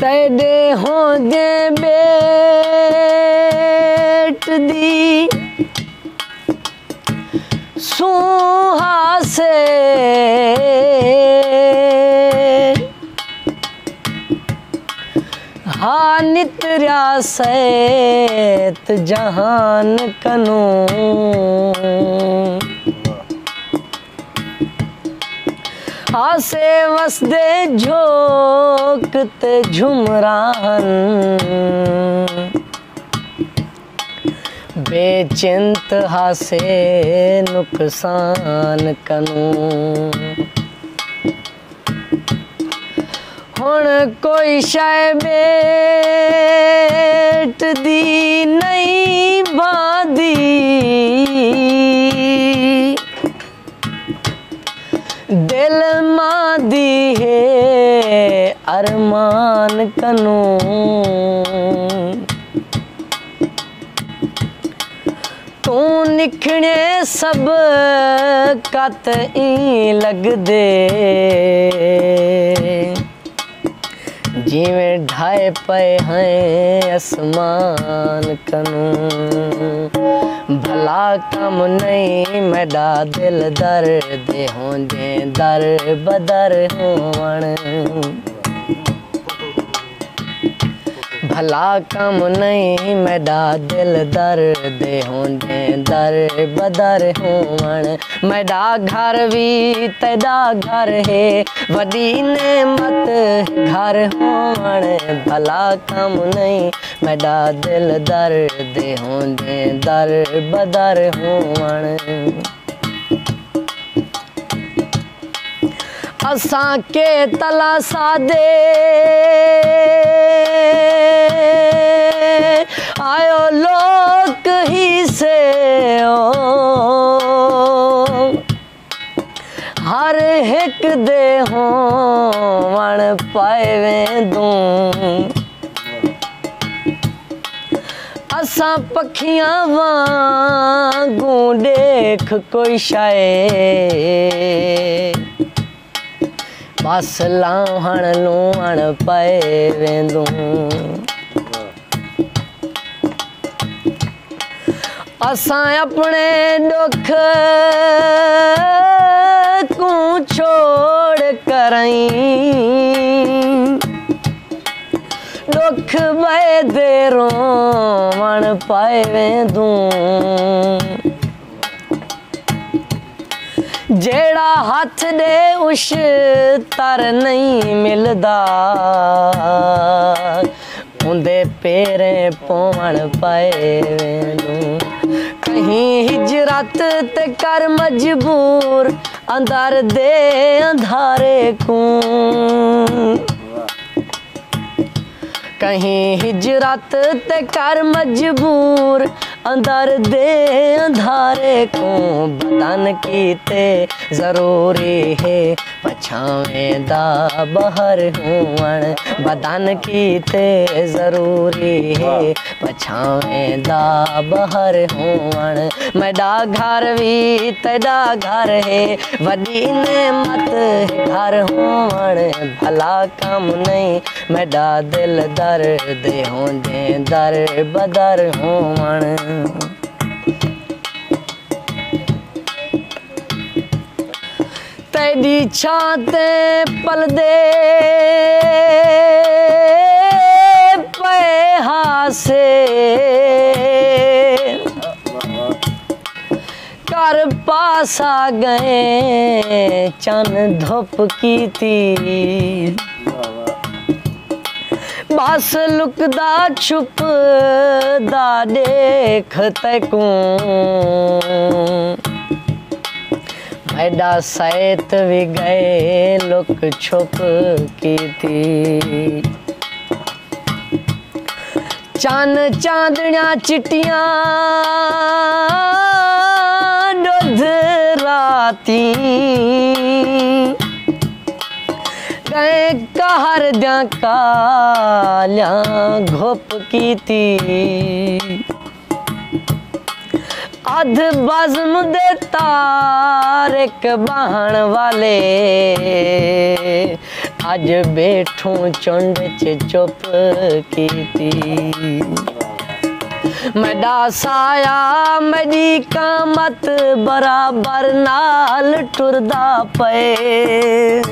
तेरे होंदे बेट दी सुहासे हाँ नितर्या सैत जहान कनू आसे वसदे झोंकते झुमरान बेचिंत हासे नुकसान कनू हुण कोई शय बेट दी नहीं भांदी दिल मादी है अरमान कनू तू निखणे सब कत ई लग दे जिवें ढाए पे हैं आसमान कनू भला कम नहीं मैडा दिल दर्द होंदे दर बदर होवण भला कम नहीं मैडा दिल दर्द होंदे दर बदर होवण मैडा घर भी तेरा घर है वडी नेमत घर होवण भला कम नहीं मैडा दिल दर्द होंदे दर बदर होवण असां के तला सादे आयो लोक ही से ओ हर एक दे होवण पाए वेंदूं असां पखियां वांगूं देख कोई शय बस लाहण लूहण पाए वेंदूं असां अपने दुख को छोड़ करई दुख बे दे रोवण पाए वेंदूं जेड़ा हाथ दे उश तर नहीं मिलदा उंदे पेरे पवण पाए वेंदूं कहीं हिजरत ते कर मजबूर अंदर दे अंधारे को कहीं हिजरत ते कर मजबूर अंदर दे अंधारे को बदन कीते जरूरी है पछावेंदा बहर होवण बदन कीते जरूरी है पछावेंदा बहर होवण मैडा घर भी तेरा घर है वडी नेमत घर होवण भला कम नहीं मैडा दिल दर्द होंदे दर बदर होवण तेरी छाते पलदे पे हासे कर पास आ गए चन धुप की थी बस लुकदा छुपदा देख तैको मैडा सैत भी गए लुक छुप की थी चन चांदनियां चिट्टियां दुध राती गए कहर द्या कालिया घुप की थी अध बज़्म दे तार एक बहन वाले अज बैठूं चुंड च चुप कीती मैडा साया मेरी कामत बराबर नाल टुरदा पे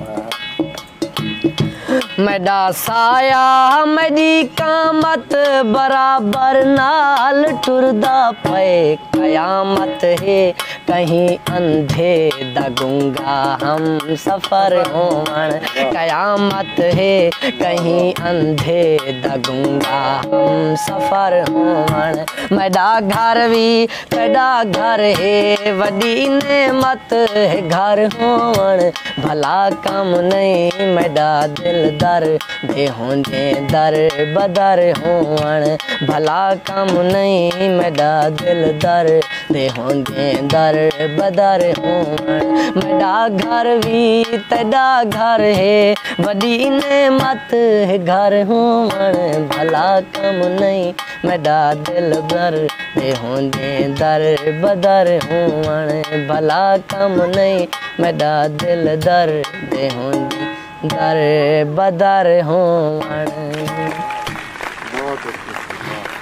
मैडा साया मेरी कामत बराबर नाल टुरदा पे कयामत है कहीं अंधे दगूंगा हम सफर होवण कयामत है कहीं अंधे दगूंगा हम सफर होवण मैडा घर भी तेरा घर है वडी नेमत है घर होवण भला कम नहीं मैडा दिल दर दे होंदे दर बदर होवण भला कम नहीं मैडा दिल दर दे होंदे दर बदर होवण मैडा घर भी तेरा घर है वडी नेमत है घर होवण भला कम नहीं मैडा दिल दर दे होंदे दर बदर होवण भला कम नहीं मैडा दिल दर दे होंदे दर बदर होवण। बहुत अच्छी।